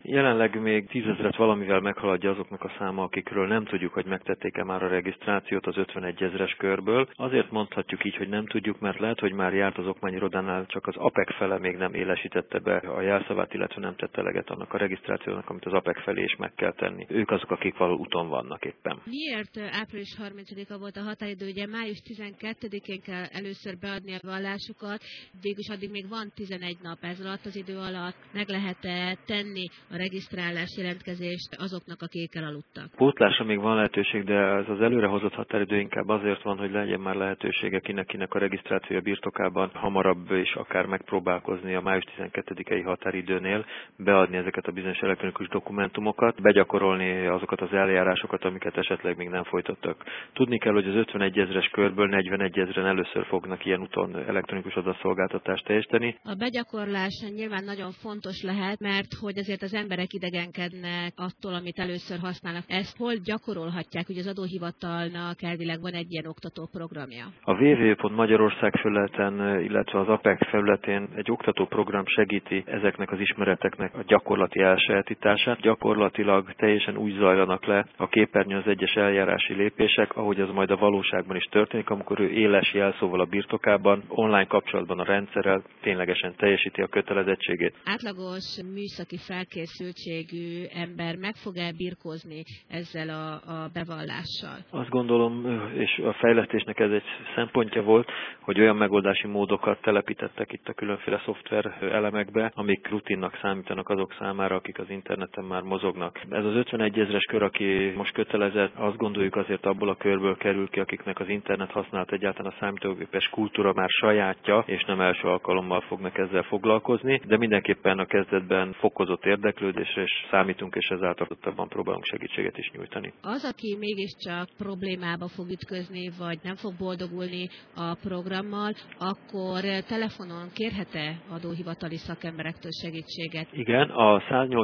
Jelenleg még 10 000-et valamivel meghaladja azoknak a száma, akikről nem tudjuk, hogy megtették-e már a regisztrációt az 51 000-es körből. Azért mondhatjuk így, hogy nem tudjuk, mert lehet, hogy már járt az okmányirodánál, csak az APEC fele még nem élesítette be a jelszavát, illetve nem tette eleget annak a regisztrációnak, amit az APEC felé is meg kell tenni. Ők azok, akik való úton vannak éppen. Miért április 30-a volt a határidő? Ugye május 12-én kell először beadni a vallásukat, végülis addig még van 11 nap, ez alatt az idő alatt meg lehet tenni a regisztrálás jelentkezést azoknak, akik elaludtak? Pótlásra még van lehetőség, de ez az előrehozott határidő inkább azért van, hogy legyen már lehetősége kinek a regisztrációja birtokában hamarabb is akár megpróbálkozni a május 12-i határidőnél, beadni ezeket a bizonyos elektronikus dokumentumokat, begyakorolni azokat az eljárásokat, amiket esetleg még nem folytattak. Tudni kell, hogy az 51 000-es körből 41 000-en először fognak ilyen úton elektronikus adatszolgáltatást teljesíteni. A begyakorlás nyilván nagyon fontos lehet, mert hogy azért az emberek idegenkednek attól, amit először használnak. Ezt hol gyakorolhatják, hogy az adóhivatalnak elvileg van egy ilyen oktatóprogramja? A www.magyarország felületen, illetve az APEC felületén egy oktatóprogram segíti ezeknek az ismereteknek a gyakorlati elsajátítását. Gyakorlatilag teljesen úgy zajlanak le a képernyőn az egyes eljárási lépések, ahogy az majd a valóságban is történik, amikor ő éles jelszóval a birtokában, online kapcsolatban a rendszerrel ténylegesen teljesíti a kötelezettségét. Átlagos műszaki felkészültségű ember meg fog-e birkózni ezzel a bevallással? Azt gondolom, és a fejlesztésnek ez egy szempontja volt, hogy olyan megoldási módokat telepítettek itt a különféle szoftver elemekbe, amik rutinnak számítanak azok számára, akik az interneten már mozognak. Ez az 51 000-es kör, aki most kötelezett, azt gondoljuk azért abból a körből kerül ki, akiknek az internet használat egyáltalán a számítógépes kultúra már sajátja, és nem első alkalommal fognak ezzel foglalkozni, de mindenképpen a kezdetben fokozott érdeklődésre és számítunk, és ezáltal próbálunk segítséget is nyújtani. Az, aki mégiscsak problémába fog ütközni, vagy nem fog boldogulni a programmal, akkor telefonon kérhet-e adóhivatali szakemberektől segítséget? Igen, a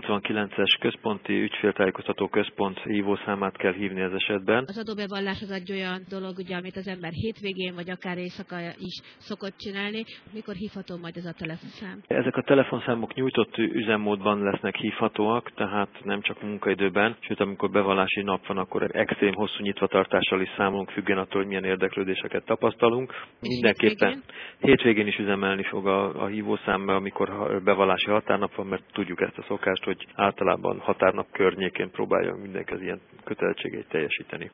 189-es központi ügyféltájékoztató központ hívószámát kell hívni ez esetben. Az adóbevallás az egy olyan dolog, ugye, amit az ember hétvégén vagy akár éjszaka is szokott csinálni. Mikor hívható majd ez a telefonszám? Ezek a telefonszámok nyújtott üzemmódban lesznek hívhatóak, tehát nem csak munkaidőben, sőt amikor bevallási nap van, akkor extrém hosszú nyitvatartással is számolunk, függően attól, hogy milyen érdeklődéseket tapasztalunk. Mindenképpen hétvégén is üzemelni fog a hívószám, amikor bevallási határnap van, mert tudjuk ezt a szokást, hogy általában határnap környékén próbálja mindenki az ilyen kötelezettségeit teljesíteni.